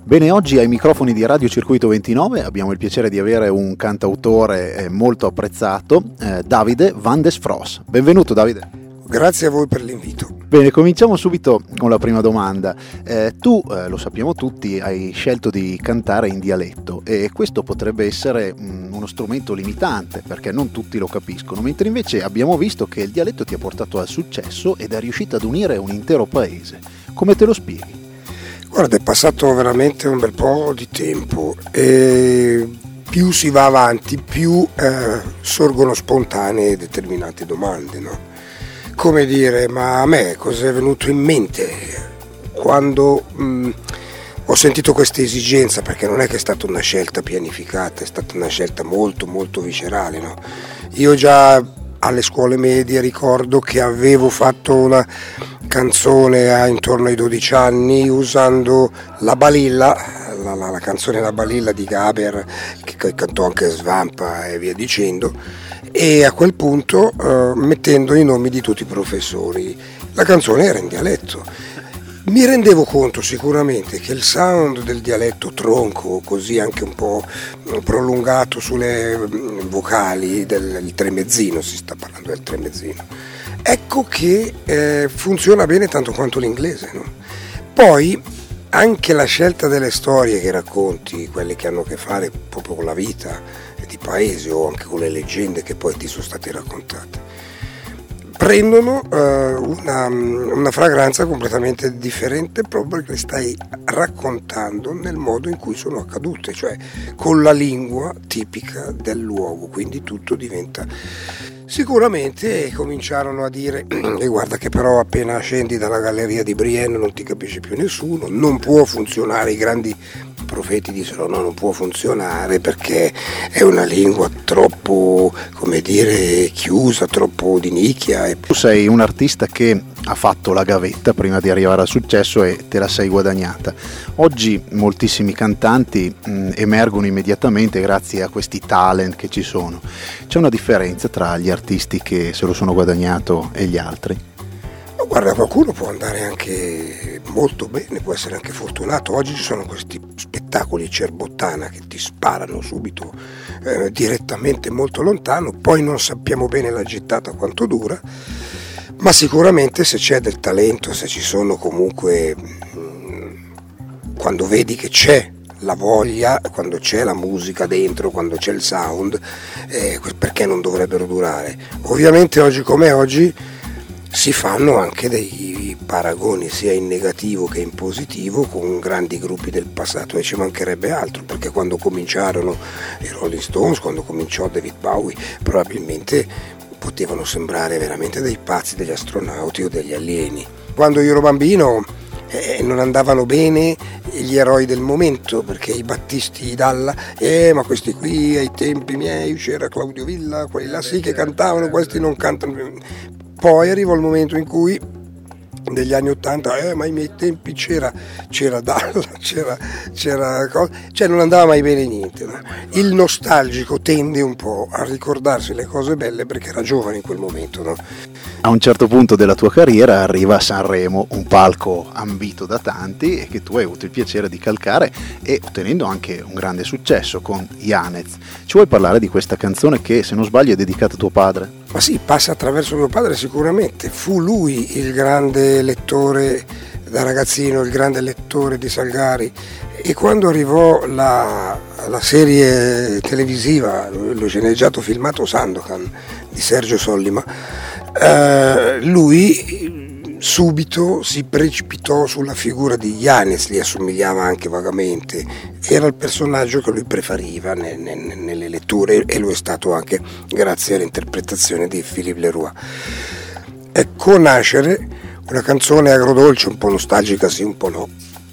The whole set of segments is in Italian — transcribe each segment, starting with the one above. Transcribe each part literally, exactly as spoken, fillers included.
Bene, oggi ai microfoni di Radio Circuito ventinove abbiamo il piacere di avere un cantautore molto apprezzato, eh, Davide van des Fros. Benvenuto Davide. Grazie a voi per l'invito. Bene, cominciamo subito con la prima domanda. Eh, tu, eh, lo sappiamo tutti, hai scelto di cantare in dialetto e questo potrebbe essere mh, uno strumento limitante perché non tutti lo capiscono, mentre invece abbiamo visto che il dialetto ti ha portato al successo ed è riuscito ad unire un intero paese. Come te lo spieghi? Guarda, è passato veramente un bel po' di tempo e più si va avanti, più eh, sorgono spontanee determinate domande, no? Come dire, ma a me cosa è venuto in mente quando mh, ho sentito questa esigenza, perché non è che è stata una scelta pianificata, è stata una scelta molto molto viscerale, no? Io già alle scuole medie ricordo che avevo fatto una canzone a intorno ai dodici anni usando la balilla, la, la, la canzone La balilla di Gaber, che cantò anche Svampa e via dicendo, e a quel punto uh, mettendo i nomi di tutti i professori. La canzone era in dialetto. Mi rendevo conto sicuramente che il sound del dialetto tronco, così anche un po' prolungato sulle vocali del tremezzino, si sta parlando del tremezzino, ecco che eh, funziona bene tanto quanto l'inglese, no? Poi anche la scelta delle storie che racconti, quelle che hanno a che fare proprio con la vita di paese o anche con le leggende che poi ti sono state raccontate, prendono uh, una, una fragranza completamente differente proprio perché le stai raccontando nel modo in cui sono accadute, cioè con la lingua tipica del luogo, quindi tutto diventa... Sicuramente cominciarono a dire e guarda che però appena scendi dalla galleria di Brienne non ti capisce più nessuno, non può funzionare, i grandi profeti dissero no, non può funzionare perché è una lingua troppo, come dire, chiusa, troppo di nicchia. Tu sei un artista che ha fatto la gavetta prima di arrivare al successo e te la sei guadagnata. Oggi moltissimi cantanti mh, emergono immediatamente grazie a questi talent che ci sono. C'è una differenza tra gli artisti che se lo sono guadagnato e gli altri? Guarda, qualcuno può andare anche molto bene, può essere anche fortunato. Oggi ci sono questi spettacoli cerbottana che ti sparano subito eh, direttamente molto lontano, poi non sappiamo bene la gittata quanto dura, ma sicuramente se c'è del talento, se ci sono comunque, mh, quando vedi che c'è la voglia, quando c'è la musica dentro, quando c'è il sound, eh, perché non dovrebbero durare? Ovviamente oggi come oggi si fanno anche dei paragoni sia in negativo che in positivo con grandi gruppi del passato e ci mancherebbe altro, perché quando cominciarono i Rolling Stones, quando cominciò David Bowie, probabilmente potevano sembrare veramente dei pazzi, degli astronauti o degli alieni. Quando io ero bambino eh, non andavano bene gli eroi del momento, perché i Battisti Dalla, eh ma questi qui ai tempi miei c'era Claudio Villa, quelli là sì che cantavano, questi non cantano. Poi arrivò il momento in cui negli anni Ottanta, eh, ma ai miei tempi c'era, c'era Dalla, c'era, c'era cioè non andava mai bene niente, no? Il nostalgico tende un po' a ricordarsi le cose belle perché era giovane in quel momento, no? A un certo punto della tua carriera arriva a Sanremo, un palco ambito da tanti e che tu hai avuto il piacere di calcare e ottenendo anche un grande successo con Yanez. Ci vuoi parlare di questa canzone che, se non sbaglio, è dedicata a tuo padre? Ma sì, passa attraverso mio padre sicuramente, fu lui il grande lettore da ragazzino, il grande lettore di Salgari, e quando arrivò la, la serie televisiva, lo sceneggiato filmato Sandokan di Sergio Sollima, eh, lui subito si precipitò sulla figura di Yanez, gli assomigliava anche vagamente, era il personaggio che lui preferiva ne, ne, nelle letture e lo è stato anche grazie all'interpretazione di Philippe Leroy. Ecco nascere una canzone agrodolce, un po' nostalgica sì, un po' no,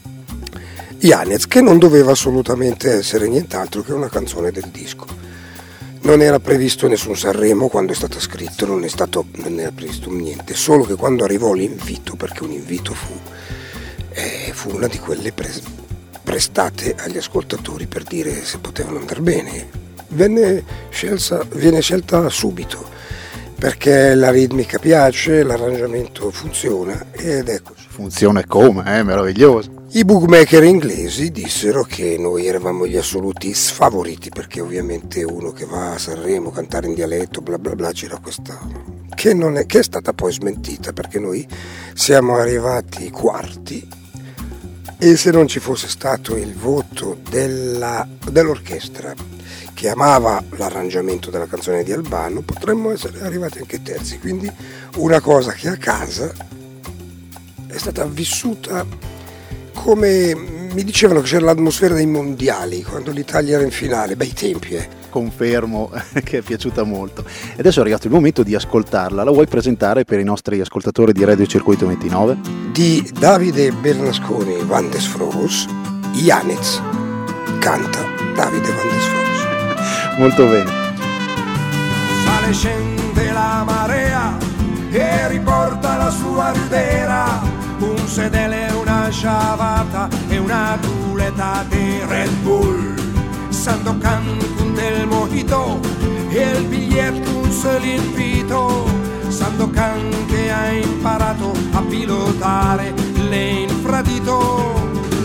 Yanez, che non doveva assolutamente essere nient'altro che una canzone del disco. Non era previsto nessun Sanremo quando è stato scritto, non, è stato, non era previsto niente, solo che quando arrivò l'invito, perché un invito fu, eh, fu una di quelle pre- prestate agli ascoltatori per dire se potevano andare bene, venne scelta, viene scelta subito. perché la ritmica piace, l'arrangiamento funziona ed ecco. Funziona come, è eh? meraviglioso. I bookmaker inglesi dissero che noi eravamo gli assoluti sfavoriti, perché ovviamente uno che va a Sanremo a cantare in dialetto, bla bla bla, c'era questa che, non è, che è stata poi smentita, perché noi siamo arrivati quarti e se non ci fosse stato il voto della, dell'orchestra che amava l'arrangiamento della canzone di Albano, potremmo essere arrivati anche terzi. Quindi una cosa che a casa è stata vissuta come, mi dicevano che c'era l'atmosfera dei mondiali quando l'Italia era in finale, bei tempi eh. Confermo che è piaciuta molto. E adesso è arrivato il momento di ascoltarla. La vuoi presentare per i nostri ascoltatori di Radio Circuito ventinove? Di Davide Bernasconi Van des Froos, Janez canta Davide Van des Froos. Molto bene. Sale, scende la marea e riporta la sua rudera, un sedele, una sciavata e una culeta di Red Bull. Sandokan con del mojito e il biglietto un solo invito. Sandokan che ha imparato a pilotare l'infradito.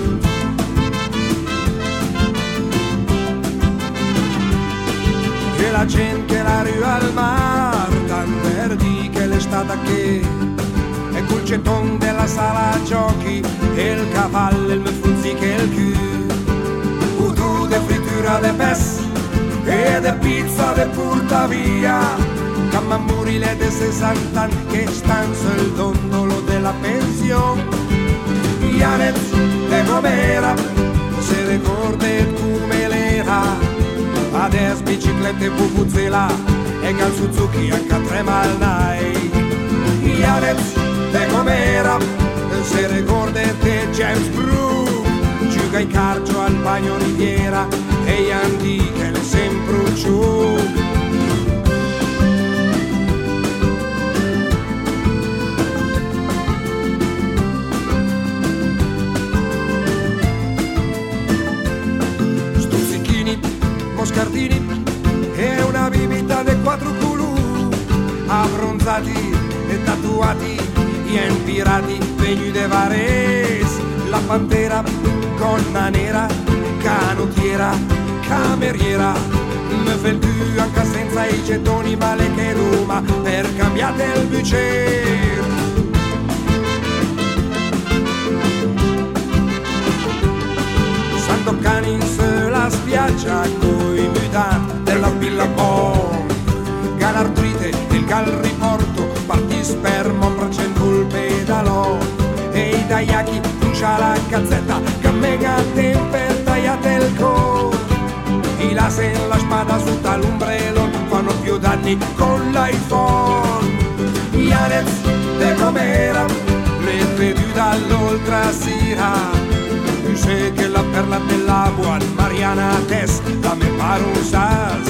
E la gente la rue al mar, tan verdi che l'estate che e col ceton della sala giochi e il cavallo, il mefuzzi che il cul. Udù de frittura de pes e de pizza de porta via. Camamburile de sessant'anni che stan sul dondolo della pensione. Janez de com'era, se ricorda come l'era. Adesso biciclette Vuvuzela e cal Suzuki anche a tre malnai. Janez de com'era, se ricorda te James Brooke. Giuga in carcio al bagno riviera e gli antiche le sempre giù. Moscardini e una bibita de quattro culù, abbronzati e tatuati e impirati vegni de Vares, la pantera, gonna nera, canottiera, cameriera, me fel tu anche senza i gettoni male che Roma per cambiate il bucer. Sandokan in sulla spiaggia coi mutanti della Billabong, Galartrite, il gal riporto, parti sperma, bracendo il pedalò e i daiaki, brucia la cazzetta, cammega temper tagliate il cor. I laser, la spada sotto all'ombrello fanno più danni con l'iPhone. Janez de com'era, le vedu dall'oltre sera. Sé que la perla dell'agua Mariana Tess la me paro un sas.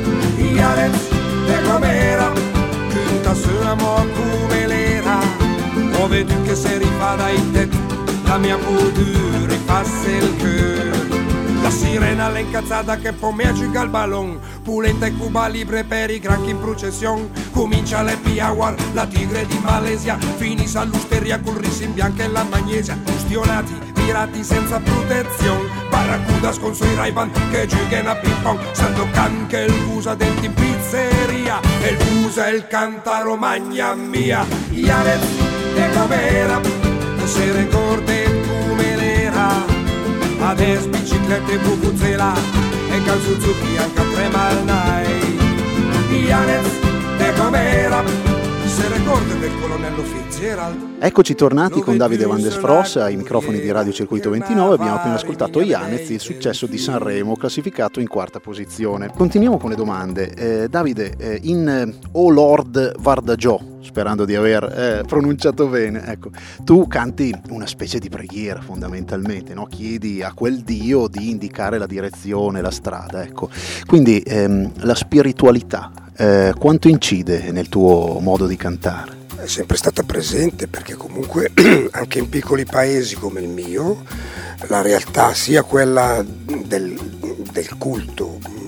Janez de com'era, cunta su amor come l'era. O vedu che se rifà in te la mia voodoo rifasse il cœur. La sirena l'incazzata che poi mi aggiunga il ballon, pulenta e Cuba libre per i granchi in procession. Comincia le Piaguar, la tigre di Malesia, finisce all'usteria col riso in bianca e la magnesia. Ustionati, pirati senza protezione, barracudas con suoi Ray-Ban che giocano a ping pong. Sandokan che il usa denti in pizzeria e il usa il canta Romagna mia. Janez de com'era, se ricorda come l'era. Adesso biciclette Vuvuzela e cal Suzuki anche a tre malnai. Janez de com'era, se ricorda del colonnello Fitzgerald. Eccoci tornati con Davide Van des Froos ai microfoni di Radio Circuito ventinove. Abbiamo appena ascoltato Janez, il successo di Sanremo, classificato in quarta posizione. Continuiamo con le domande. Eh, Davide, eh, in eh, O Lord Vardagiò, sperando di aver eh, pronunciato bene, ecco, tu canti una specie di preghiera fondamentalmente, no? Chiedi a quel Dio di indicare la direzione, la strada, ecco. Quindi ehm, la spiritualità eh, quanto incide nel tuo modo di cantare? È sempre stata presente, perché comunque anche in piccoli paesi come il mio la realtà, sia quella del, del culto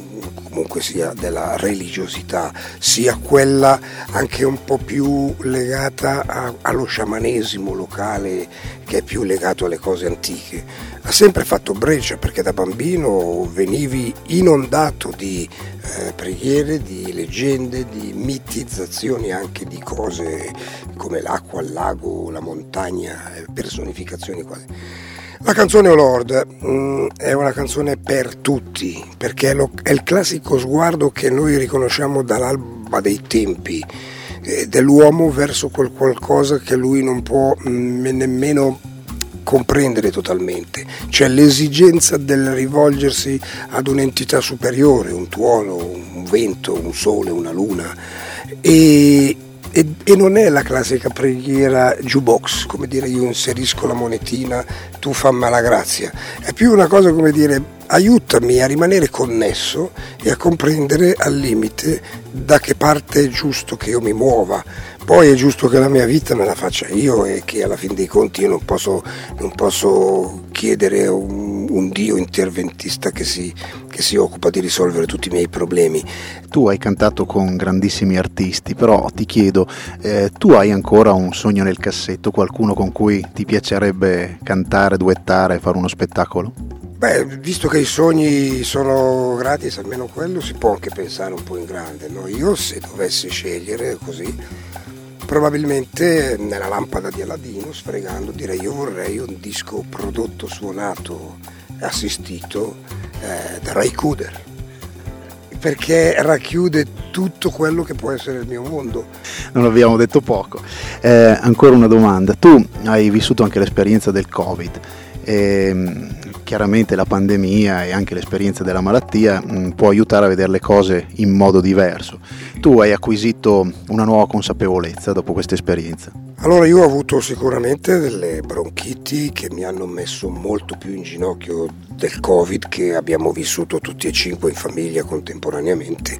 comunque sia della religiosità, sia quella anche un po' più legata a, allo sciamanesimo locale, che è più legato alle cose antiche. Ha sempre fatto breccia, perché da bambino venivi inondato di eh, preghiere, di leggende, di mitizzazioni anche di cose come l'acqua, il lago, la montagna, personificazioni quasi. La canzone O Lord mh, è una canzone per tutti, perché è, lo, è il classico sguardo che noi riconosciamo dall'alba dei tempi, eh, dell'uomo verso quel qualcosa che lui non può mh, nemmeno comprendere totalmente. C'è l'esigenza del rivolgersi ad un'entità superiore, un tuono, un vento, un sole, una luna, e E, e non è la classica preghiera jukebox, come dire io inserisco la monetina, tu fammi la grazia, è più una cosa come dire aiutami a rimanere connesso e a comprendere al limite da che parte è giusto che io mi muova. Poi è giusto che la mia vita me la faccia io e che alla fin dei conti io non posso, non posso chiedere un, un Dio interventista che si, che si occupa di risolvere tutti i miei problemi. Tu hai cantato con grandissimi artisti, però ti chiedo, eh, tu hai ancora un sogno nel cassetto, qualcuno con cui ti piacerebbe cantare, duettare, fare uno spettacolo? Beh, visto che i sogni sono gratis, almeno quello si può anche pensare un po' in grande, no? Io se dovessi scegliere così, probabilmente nella lampada di Aladino, sfregando, direi io vorrei un disco prodotto, suonato, assistito eh, da Ray Cooder, perché racchiude tutto quello che può essere il mio mondo. Non abbiamo detto poco. Eh, ancora una domanda, tu hai vissuto anche l'esperienza del Covid. E, chiaramente la pandemia e anche l'esperienza della malattia mh, può aiutare a vedere le cose in modo diverso. Tu hai acquisito una nuova consapevolezza dopo questa esperienza? Allora io ho avuto sicuramente delle bronchiti che mi hanno messo molto più in ginocchio del Covid, che abbiamo vissuto tutti e cinque in famiglia contemporaneamente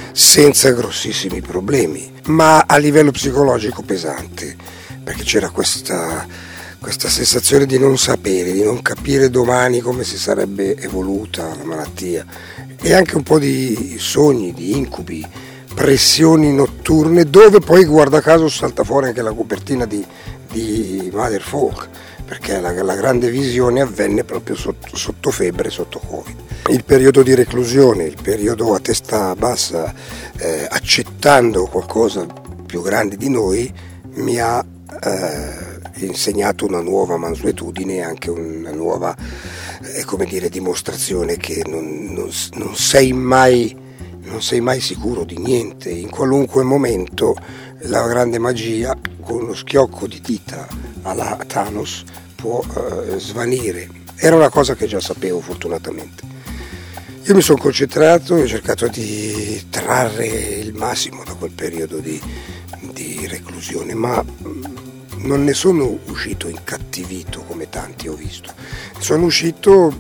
senza grossissimi problemi, ma a livello psicologico pesante, perché c'era questa questa sensazione di non sapere, di non capire domani come si sarebbe evoluta la malattia, e anche un po' di sogni, di incubi, pressioni notturne, dove poi guarda caso salta fuori anche la copertina di, di Mother Folk, perché la, la grande visione avvenne proprio sotto, sotto febbre, sotto Covid. Il periodo di reclusione, il periodo a testa bassa, eh, accettando qualcosa più grande di noi, mi ha eh, insegnato una nuova mansuetudine e anche una nuova eh, come dire, dimostrazione che non, non, non sei mai non sei mai sicuro di niente. In qualunque momento la grande magia, con uno schiocco di dita alla Thanos, può eh, svanire. Era una cosa che già sapevo, fortunatamente. Io mi sono concentrato e ho cercato di trarre il massimo da quel periodo di, di reclusione, ma non ne sono uscito incattivito come tanti ho visto, sono uscito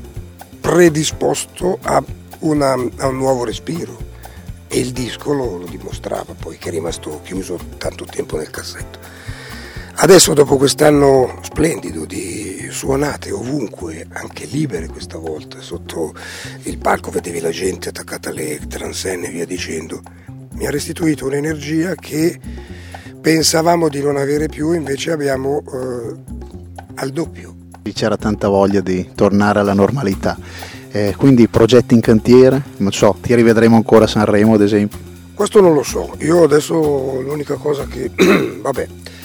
predisposto a, una, a un nuovo respiro, e il disco lo, lo dimostrava, poi, che è rimasto chiuso tanto tempo nel cassetto. Adesso, dopo quest'anno splendido di suonate ovunque, anche libere questa volta, sotto il palco vedevi la gente attaccata alle transenne e via dicendo, mi ha restituito un'energia che pensavamo di non avere più, invece abbiamo eh, al doppio. C'era tanta voglia di tornare alla normalità, eh, quindi progetti in cantiere, non so, ti rivedremo ancora a Sanremo ad esempio? Questo non lo so, io adesso l'unica cosa che, vabbè,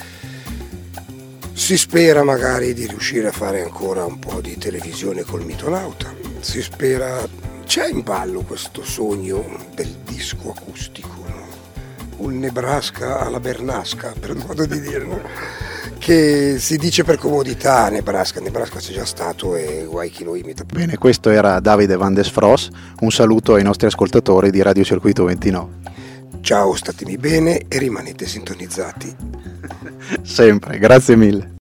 si spera magari di riuscire a fare ancora un po' di televisione col Mitonauta, si spera, c'è in ballo questo sogno del disco acustico, no? Un Nebraska alla Bernasca, per modo di dire, no? Che si dice per comodità Nebraska, Nebraska c'è già stato e guai chi lo imita. Bene, questo era Davide Van des Fros, un saluto ai nostri ascoltatori di Radio Circuito ventinove. Ciao, statemi bene e rimanete sintonizzati. Sempre, grazie mille.